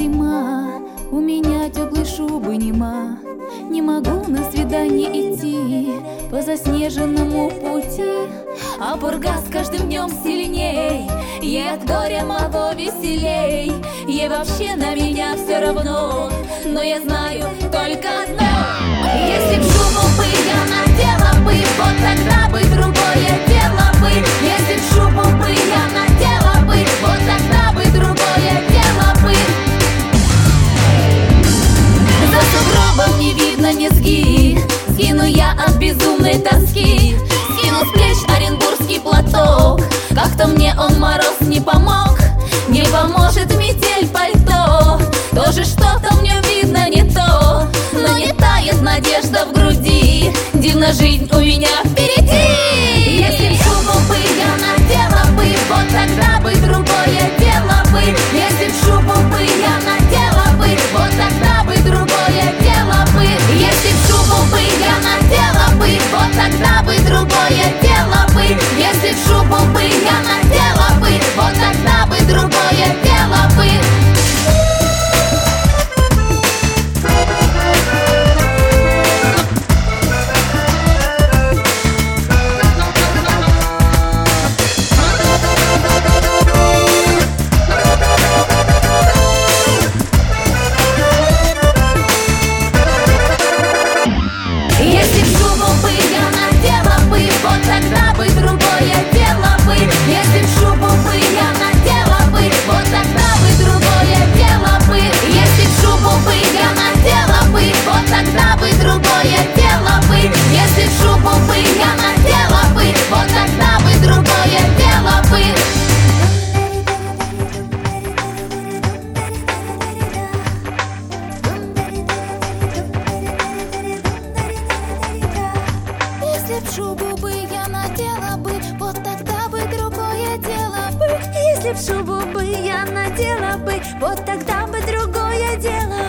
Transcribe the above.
зима, у меня теплой шубы нема. Не могу на свидание идти по заснеженному пути, а пурга с каждым днем сильней, ей от горя моего веселей. Ей вообще на меня все равно, но я знаю только одно: если б шубу бы я надела бы, вот тогда бы другое дело бы. Если б шубу бы я надела бы, вот тогда бы другое дело бы. За сугробом не видно низги, скину я от безумной тоски. Скину с плеч оренбургский платок, как-то мне он мороз не помог. Не поможет метель пальто, тоже что-то в нем видно не то. Но не тает надежда в груди, дивна жизнь у меня впереди. Если б шубу бы я надела бы, вот тогда бы другое дело бы. Если б шубу бы я надела бы, вот тогда бы другое дело бы. Если б шубу бы я надела бы, вот тогда бы другое дело бы. Если б шубу бы я надела бы, вот тогда бы другое дело бы. Если б шубу бы я надела бы, вот тогда бы другое дело бы. Если б шубу бы я надела бы, вот тогда бы другое дело бы. Если б шубу бы я надела бы, вот тогда бы другое дело бы. Если б шубу бы я надела бы, вот тогда бы другое дело бы. Если б шубу бы я надела бы, вот тогда бы другое дело бы. Если б шубу бы я надела бы, вот тогда бы другое дело